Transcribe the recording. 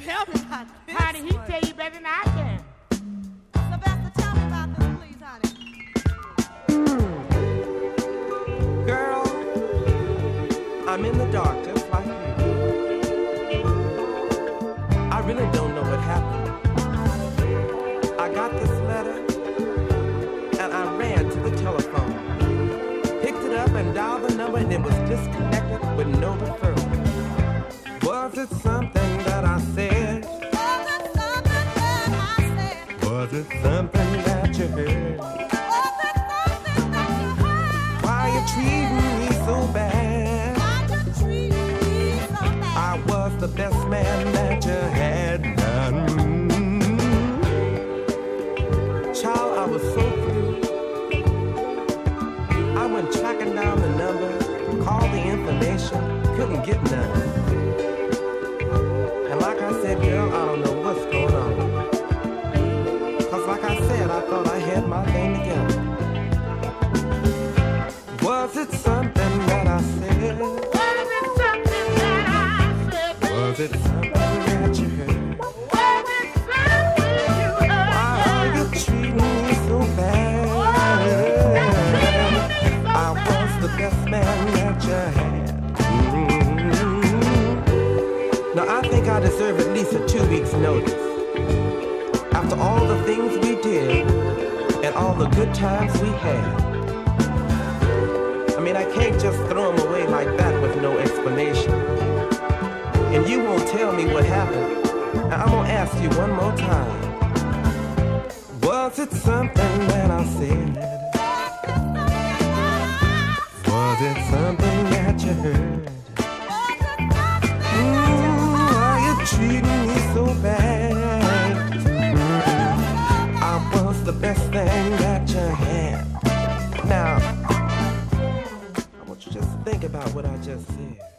tell me about this. Honey, he tell you better than I can. Sylvester, tell me about this, please, honey. Girl, I'm in the dark just like you. I really don't know what happened. I got this letter and I ran to the telephone. Picked it up and dialed the number and it was disconnected with no referral. Was it something that I said? Was it something that I said? Was it something that you heard? Was it something that you heard? Why you treating me so bad? Why you treating me so bad? I was the best man that you had. Child, I was so through. I went tracking down the number, called the information, couldn't get none. And like I said, girl, I don't know what's going on. Cause like I said, I thought I had my thing together. Was it something that I said? Was it something that I said? Was it something that you heard? Was it something you heard? Why are you treating me so bad? I was the best man that you had. Now I think I deserve at least a 2 weeks notice. After all the things we did and all the good times we had. I mean, I can't just throw them away like that with no explanation. And you won't tell me what happened. Now I'm gonna ask you one more time. Was it something that I said? Was it something that you heard? Why you treating me so bad? I was the best thing that you had. Now, I want you to just think about what I just said.